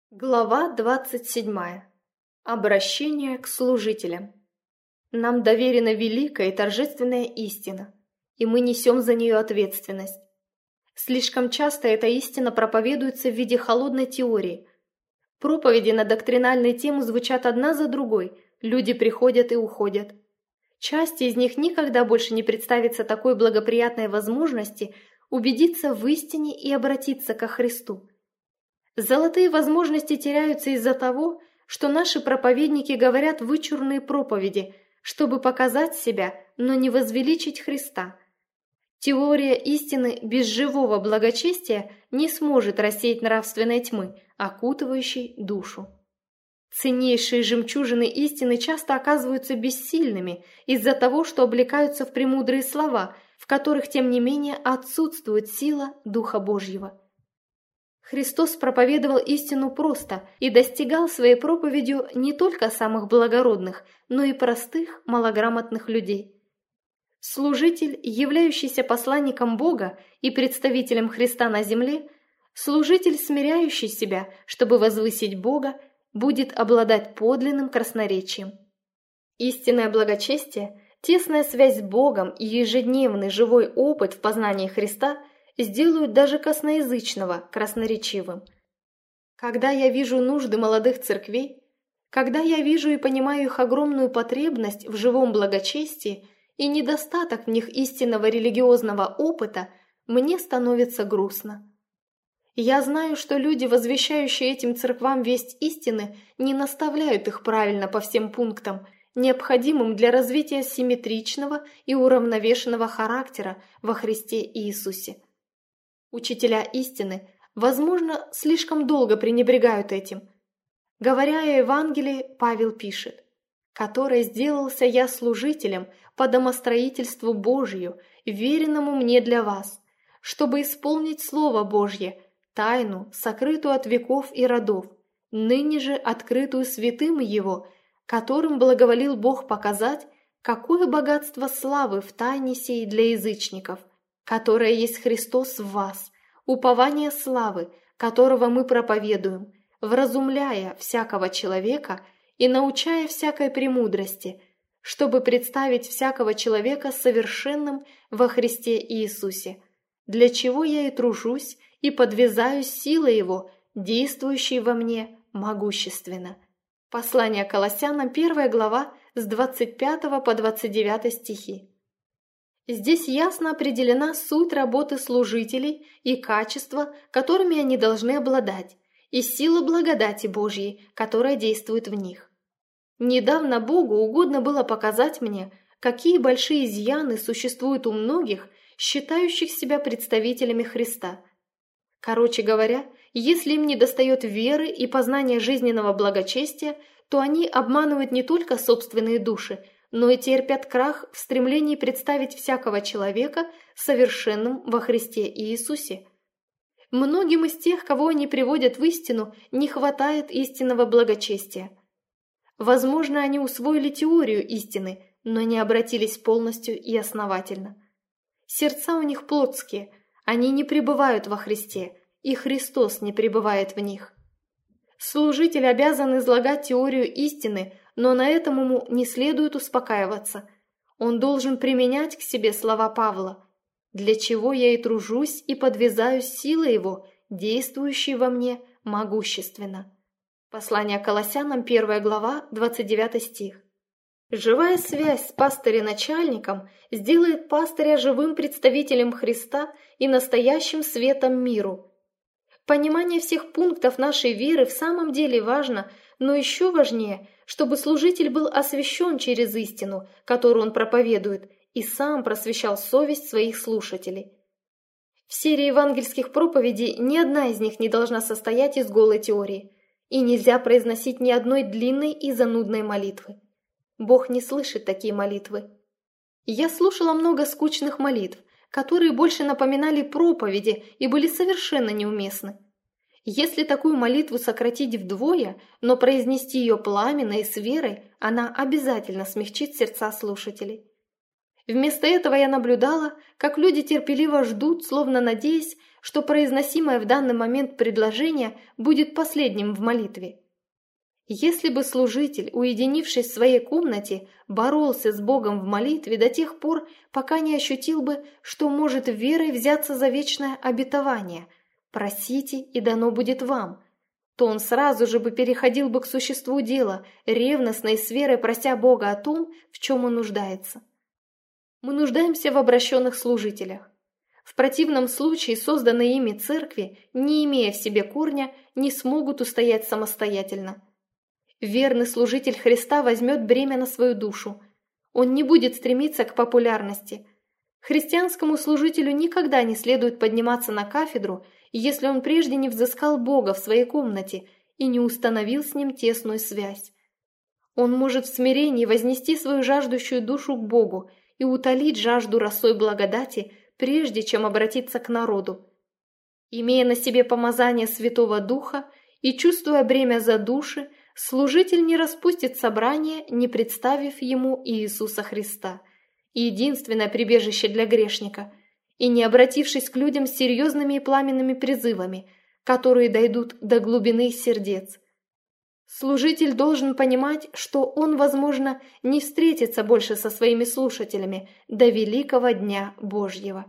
Глава 27. Обращение к служителям. Нам доверена великая и торжественная истина, и мы несем за нее ответственность. Слишком часто эта истина проповедуется в виде холодной теории. Проповеди на доктринальные темы звучат одна за другой, люди приходят и уходят. Часть из них никогда больше не представится такой благоприятной возможности убедиться в истине и обратиться ко Христу. Золотые возможности теряются из-за того, что наши проповедники говорят вычурные проповеди, чтобы показать себя, но не возвеличить Христа. Теория истины без живого благочестия не сможет рассеять нравственной тьмы, окутывающей душу. Ценнейшие жемчужины истины часто оказываются бессильными из-за того, что облекаются в премудрые слова, в которых, тем не менее, отсутствует сила Духа Божьего. Христос проповедовал истину просто и достигал своей проповедью не только самых благородных, но и простых, малограмотных людей. Служитель, являющийся посланником Бога и представителем Христа на земле, служитель, смиряющий себя, чтобы возвысить Бога, будет обладать подлинным красноречием. Истинное благочестие, тесная связь с Богом и ежедневный живой опыт в познании Христа – сделают даже косноязычного красноречивым. Когда я вижу нужды молодых церквей, когда я вижу и понимаю их огромную потребность в живом благочестии и недостаток в них истинного религиозного опыта, мне становится грустно. Я знаю, что люди, возвещающие этим церквам весть истины, не наставляют их правильно по всем пунктам, необходимым для развития симметричного и уравновешенного характера во Христе Иисусе. Учителя истины, возможно, слишком долго пренебрегают этим. Говоря о Евангелии, Павел пишет: «Которой сделался я служителем по домостроительству Божию, веренному мне для вас, чтобы исполнить Слово Божье, тайну, сокрытую от веков и родов, ныне же открытую святым Его, которым благоволил Бог показать, какое богатство славы в тайне сей для язычников, которое есть Христос в вас, упование славы, которого мы проповедуем, вразумляя всякого человека и научая всякой премудрости, чтобы представить всякого человека совершенным во Христе Иисусе, для чего я и тружусь и подвязаюсь силой Его, действующей во мне могущественно». Послание Колоссянам, 1 глава, с 25 по 29 стихи. Здесь ясно определена суть работы служителей и качества, которыми они должны обладать, и сила благодати Божьей, которая действует в них. Недавно Богу угодно было показать мне, какие большие изъяны существуют у многих, считающих себя представителями Христа. Короче говоря, если им недостает веры и познания жизненного благочестия, то они обманывают не только собственные души, но и терпят крах в стремлении представить всякого человека совершенным во Христе Иисусе. Многим из тех, кого они приводят в истину, не хватает истинного благочестия. Возможно, они усвоили теорию истины, но не обратились полностью и основательно. Сердца у них плотские, они не пребывают во Христе, и Христос не пребывает в них. Служитель обязан излагать теорию истины, но на этом ему не следует успокаиваться. Он должен применять к себе слова Павла: «Для чего я и тружусь и подвязаюсь силой Его, действующей во мне могущественно». Послание Колоссянам, 1 глава, 29 стих. Живая связь с пастырем-начальником сделает пастыря живым представителем Христа и настоящим светом миру. Понимание всех пунктов нашей веры в самом деле важно, но еще важнее, чтобы служитель был освящен через истину, которую он проповедует, и сам просвещал совесть своих слушателей. В серии евангельских проповедей ни одна из них не должна состоять из голой теории, и нельзя произносить ни одной длинной и занудной молитвы. Бог не слышит такие молитвы. Я слушала много скучных молитв, которые больше напоминали проповеди и были совершенно неуместны. Если такую молитву сократить вдвое, но произнести ее пламенно и с верой, она обязательно смягчит сердца слушателей. Вместо этого я наблюдала, как люди терпеливо ждут, словно надеясь, что произносимое в данный момент предложение будет последним в молитве. Если бы служитель, уединившись в своей комнате, боролся с Богом в молитве до тех пор, пока не ощутил бы, что может верой взяться за вечное обетование «просите, и дано будет вам», то он сразу же бы переходил бы к существу дела, ревностно и с верой прося Бога о том, в чем он нуждается. Мы нуждаемся в обращенных служителях. В противном случае созданные ими церкви, не имея в себе корня, не смогут устоять самостоятельно. Верный служитель Христа возьмет бремя на свою душу. Он не будет стремиться к популярности. Христианскому служителю никогда не следует подниматься на кафедру, если он прежде не взыскал Бога в своей комнате и не установил с ним тесную связь. Он может в смирении вознести свою жаждущую душу к Богу и утолить жажду росой благодати, прежде чем обратиться к народу. Имея на себе помазание Святого Духа и чувствуя бремя за души, служитель не распустит собрание, не представив ему Иисуса Христа, единственное прибежище для грешника, и не обратившись к людям с серьезными и пламенными призывами, которые дойдут до глубины сердец. Служитель должен понимать, что он, возможно, не встретится больше со своими слушателями до великого дня Божьего.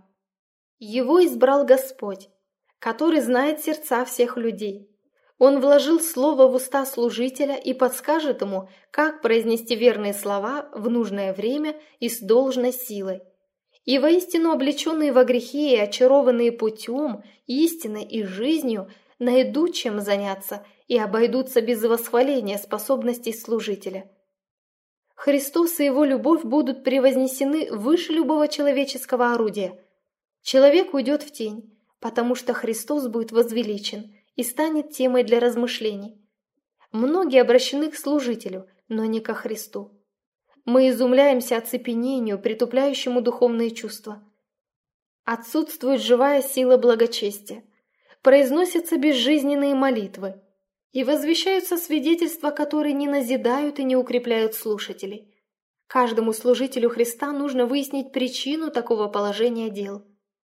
Его избрал Господь, который знает сердца всех людей. Он вложил слово в уста служителя и подскажет ему, как произнести верные слова в нужное время и с должной силой. И воистину облеченные во грехе и очарованные путем, истиной и жизнью найдут чем заняться и обойдутся без восхваления способностей служителя. Христос и Его любовь будут превознесены выше любого человеческого орудия. Человек уйдет в тень, потому что Христос будет возвеличен и станет темой для размышлений. Многие обращены к служителю, но не ко Христу. Мы изумляемся оцепенению, притупляющему духовные чувства. Отсутствует живая сила благочестия. Произносятся безжизненные молитвы. И возвещаются свидетельства, которые не назидают и не укрепляют слушателей. Каждому служителю Христа нужно выяснить причину такого положения дел.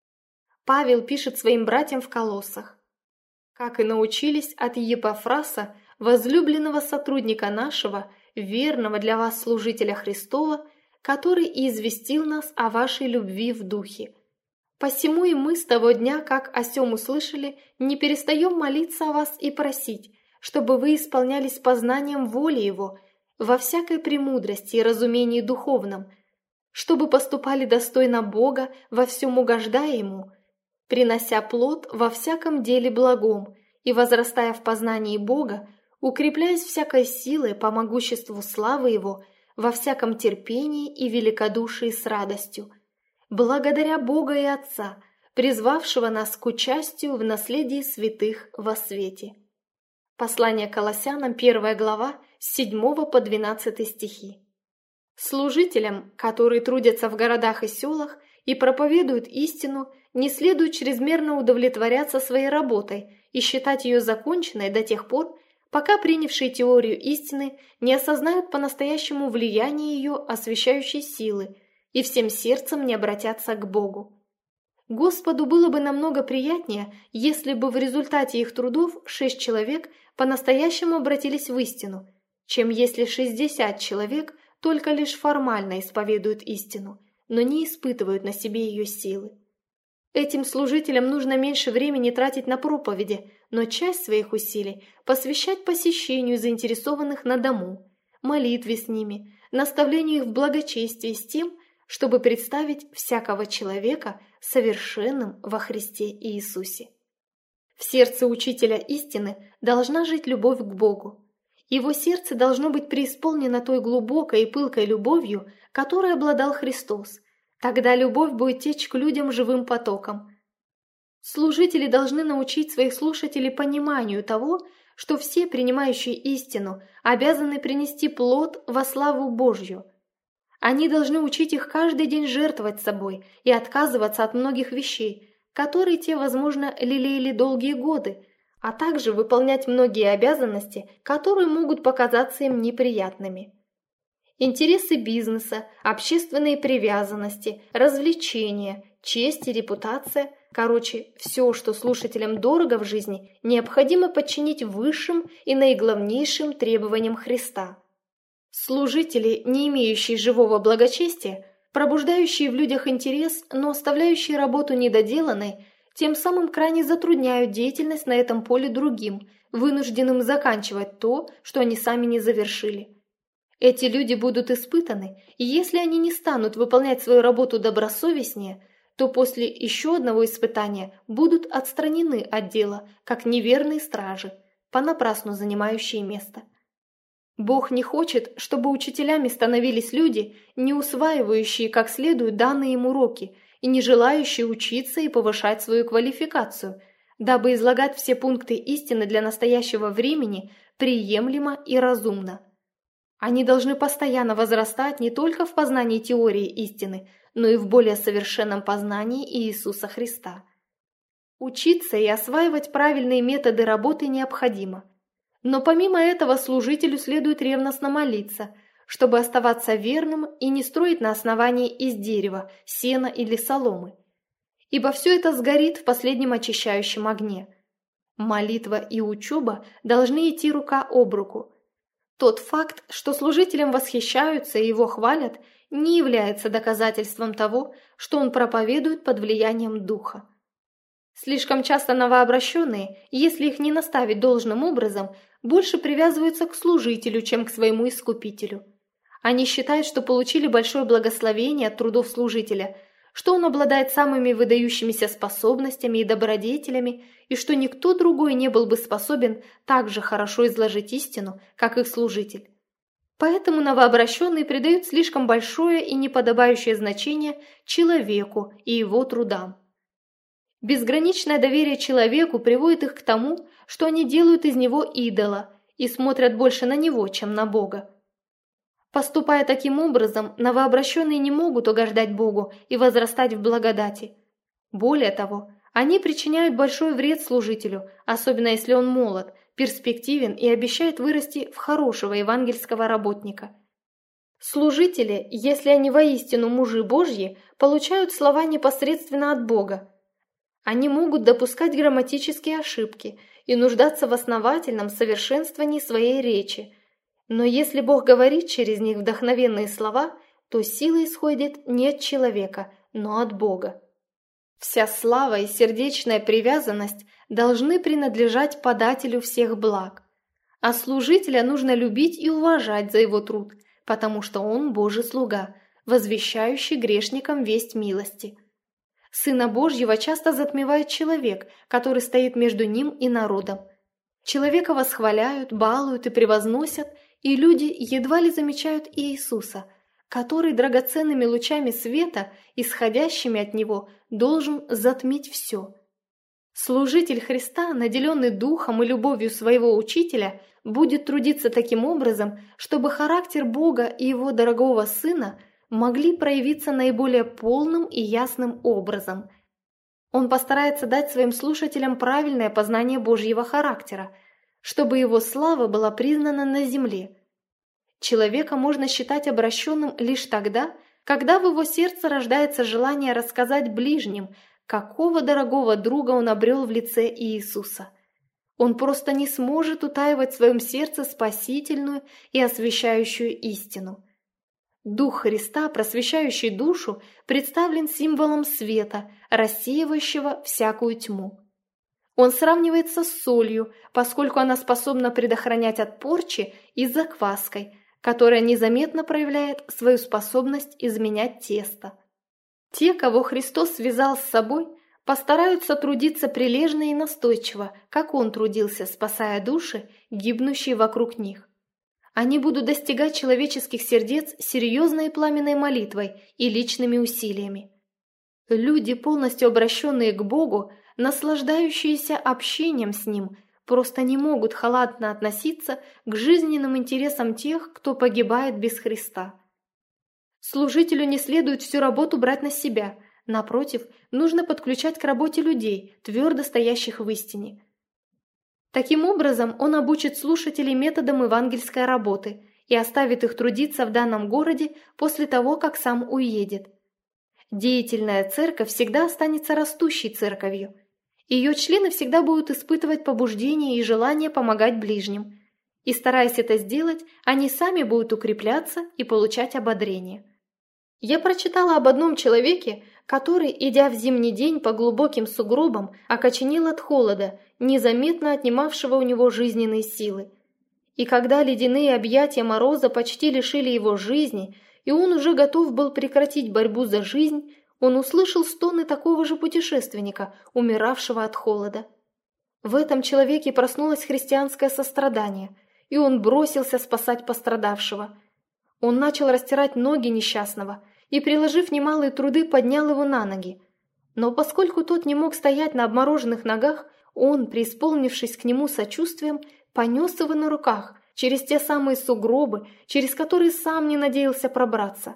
Павел пишет своим братьям в Колоссах: «Как и научились от Епафраса, возлюбленного сотрудника нашего, верного для вас служителя Христова, который и известил нас о вашей любви в духе. Посему и мы с того дня, как о сем услышали, не перестаем молиться о вас и просить, чтобы вы исполнялись познанием воли Его во всякой премудрости и разумении духовном, чтобы поступали достойно Бога, во всем угождая Ему, принося плод во всяком деле благом и возрастая в познании Бога, укрепляясь всякой силой по могуществу славы Его, во всяком терпении и великодушии с радостью, благодаря Бога и Отца, призвавшего нас к участию в наследии святых во свете». Послание к Колоссянам, 1 глава, с 7 по 12 стихи. Служителям, которые трудятся в городах и селах и проповедуют истину, не следует чрезмерно удовлетворяться своей работой и считать ее законченной до тех пор, пока принявшие теорию истины не осознают по-настоящему влияние ее освящающей силы и всем сердцем не обратятся к Богу. Господу было бы намного приятнее, если бы в результате их трудов 6 человек по-настоящему обратились в истину, чем если 60 человек только лишь формально исповедуют истину, но не испытывают на себе ее силы. Этим служителям нужно меньше времени тратить на проповеди, но часть своих усилий посвящать посещению заинтересованных на дому, молитве с ними, наставлению их в благочестии с тем, чтобы представить всякого человека совершенным во Христе Иисусе. В сердце учителя истины должна жить любовь к Богу. Его сердце должно быть преисполнено той глубокой и пылкой любовью, которой обладал Христос. Тогда любовь будет течь к людям живым потоком. Служители должны научить своих слушателей пониманию того, что все, принимающие истину, обязаны принести плод во славу Божью. Они должны учить их каждый день жертвовать собой и отказываться от многих вещей, которые те, возможно, лелеяли долгие годы, а также выполнять многие обязанности, которые могут показаться им неприятными. Интересы бизнеса, общественные привязанности, развлечения, честь и репутация – короче, все, что слушателям дорого в жизни, необходимо подчинить высшим и наиглавнейшим требованиям Христа. Служители, не имеющие живого благочестия, пробуждающие в людях интерес, но оставляющие работу недоделанной, тем самым крайне затрудняют деятельность на этом поле другим, вынужденным заканчивать то, что они сами не завершили. Эти люди будут испытаны, и если они не станут выполнять свою работу добросовестнее, то после еще одного испытания будут отстранены от дела, как неверные стражи, понапрасну занимающие место. Бог не хочет, чтобы учителями становились люди, не усваивающие как следует данные им уроки и не желающие учиться и повышать свою квалификацию, дабы излагать все пункты истины для настоящего времени приемлемо и разумно. Они должны постоянно возрастать не только в познании теории истины, но и в более совершенном познании Иисуса Христа. Учиться и осваивать правильные методы работы необходимо. Но помимо этого служителю следует ревностно молиться, чтобы оставаться верным и не строить на основании из дерева, сена или соломы. Ибо все это сгорит в последнем очищающем огне. Молитва и учеба должны идти рука об руку. Тот факт, что служителям восхищаются и его хвалят, не является доказательством того, что он проповедует под влиянием Духа. Слишком часто новообращенные, если их не наставить должным образом, больше привязываются к служителю, чем к своему искупителю. Они считают, что получили большое благословение от трудов служителя, что он обладает самыми выдающимися способностями и добродетелями, и что никто другой не был бы способен так же хорошо изложить истину, как их служитель. Поэтому новообращенные придают слишком большое и неподобающее значение человеку и его трудам. Безграничное доверие человеку приводит их к тому, что они делают из него идола и смотрят больше на него, чем на Бога. Поступая таким образом, новообращенные не могут угождать Богу и возрастать в благодати. Более того, они причиняют большой вред служителю, особенно если он молод, перспективен и обещает вырасти в хорошего евангельского работника. Служители, если они воистину мужи Божьи, получают слова непосредственно от Бога. Они могут допускать грамматические ошибки и нуждаться в основательном совершенствовании своей речи. Но если Бог говорит через них вдохновенные слова, то сила исходит не от человека, но от Бога. Вся слава и сердечная привязанность должны принадлежать подателю всех благ. А служителя нужно любить и уважать за его труд, потому что он Божий слуга, возвещающий грешникам весть милости. Сына Божьего часто затмевает человек, который стоит между ним и народом. Человека восхваляют, балуют и превозносят, и люди едва ли замечают Иисуса, который драгоценными лучами света, исходящими от Него, должен затмить все. Служитель Христа, наделенный духом и любовью своего учителя, будет трудиться таким образом, чтобы характер Бога и Его дорогого Сына могли проявиться наиболее полным и ясным образом. Он постарается дать своим слушателям правильное познание Божьего характера, чтобы Его слава была признана на земле. Человека можно считать обращенным лишь тогда, когда в его сердце рождается желание рассказать ближним, какого дорогого друга он обрел в лице Иисуса. Он просто не сможет утаивать в своем сердце спасительную и освящающую истину. Дух Христа, просвещающий душу, представлен символом света, рассеивающего всякую тьму. Он сравнивается с солью, поскольку она способна предохранять от порчи, и закваской, которая незаметно проявляет свою способность изменять тесто. Те, кого Христос связал с собой, постараются трудиться прилежно и настойчиво, как Он трудился, спасая души, гибнущие вокруг них. Они будут достигать человеческих сердец серьезной и пламенной молитвой и личными усилиями. Люди, полностью обращенные к Богу, наслаждающиеся общением с Ним, просто не могут халатно относиться к жизненным интересам тех, кто погибает без Христа. Служителю не следует всю работу брать на себя, напротив, нужно подключать к работе людей, твердо стоящих в истине. Таким образом, он обучит слушателей методам евангельской работы и оставит их трудиться в данном городе после того, как сам уедет. Деятельная церковь всегда останется растущей церковью. Ее члены всегда будут испытывать побуждение и желание помогать ближним. И стараясь это сделать, они сами будут укрепляться и получать ободрение. Я прочитала об одном человеке, который, идя в зимний день по глубоким сугробам, окоченел от холода, незаметно отнимавшего у него жизненные силы. И когда ледяные объятия мороза почти лишили его жизни, и он уже готов был прекратить борьбу за жизнь, он услышал стоны такого же путешественника, умиравшего от холода. В этом человеке проснулось христианское сострадание, и он бросился спасать пострадавшего. Он начал растирать ноги несчастного и, приложив немалые труды, поднял его на ноги. Но поскольку тот не мог стоять на обмороженных ногах, он, преисполнившись к нему сочувствием, понес его на руках через те самые сугробы, через которые сам не надеялся пробраться.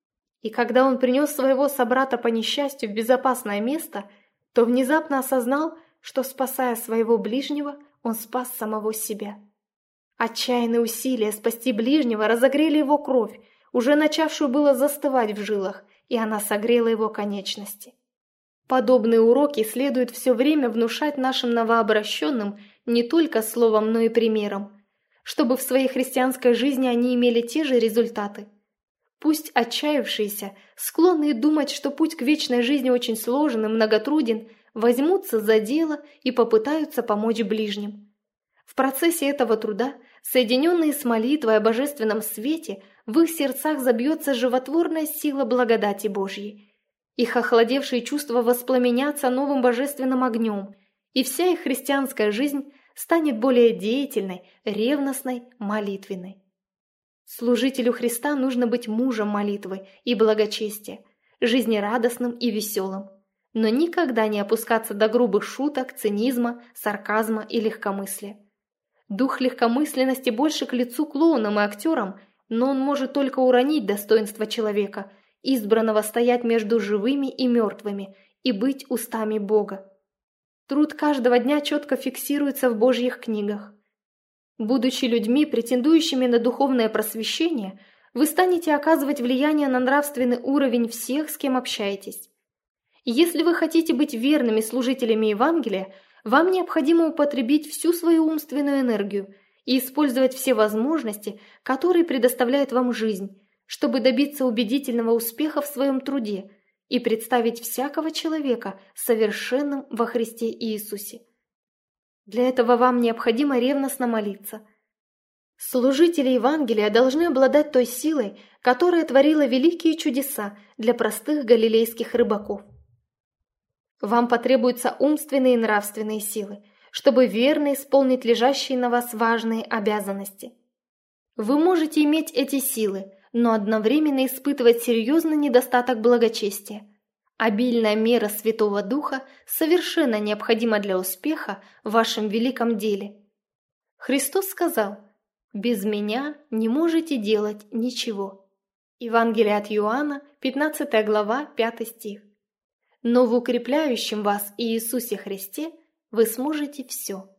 И когда он принес своего собрата по несчастью в безопасное место, то внезапно осознал, что, спасая своего ближнего, он спас самого себя. Отчаянные усилия спасти ближнего разогрели его кровь, уже начавшую было застывать в жилах, и она согрела его конечности. Подобные уроки следует все время внушать нашим новообращенным не только словом, но и примером, чтобы в своей христианской жизни они имели те же результаты. Пусть отчаявшиеся, склонные думать, что путь к вечной жизни очень сложен и многотруден, возьмутся за дело и попытаются помочь ближним. В процессе этого труда, соединенные с молитвой о божественном свете, в их сердцах забьется животворная сила благодати Божьей. Их охладевшие чувства воспламенятся новым божественным огнем, и вся их христианская жизнь станет более деятельной, ревностной, молитвенной. Служителю Христа нужно быть мужем молитвы и благочестия, жизнерадостным и веселым, но никогда не опускаться до грубых шуток, цинизма, сарказма и легкомыслия. Дух легкомысленности больше к лицу клоунам и актерам, но он может только уронить достоинство человека, избранного стоять между живыми и мертвыми и быть устами Бога. Труд каждого дня четко фиксируется в Божьих книгах. Будучи людьми, претендующими на духовное просвещение, вы станете оказывать влияние на нравственный уровень всех, с кем общаетесь. Если вы хотите быть верными служителями Евангелия, вам необходимо употребить всю свою умственную энергию и использовать все возможности, которые предоставляет вам жизнь, чтобы добиться убедительного успеха в своем труде и представить всякого человека совершенным во Христе Иисусе. Для этого вам необходимо ревностно молиться. Служители Евангелия должны обладать той силой, которая творила великие чудеса для простых галилейских рыбаков. Вам потребуются умственные и нравственные силы, чтобы верно исполнить лежащие на вас важные обязанности. Вы можете иметь эти силы, но одновременно испытывать серьезный недостаток благочестия. Обильная мера Святого Духа совершенно необходима для успеха в вашем великом деле. Христос сказал: «Без меня не можете делать ничего». Евангелие от Иоанна, 15 глава, 5 стих. Но в укрепляющем вас Иисусе Христе вы сможете все.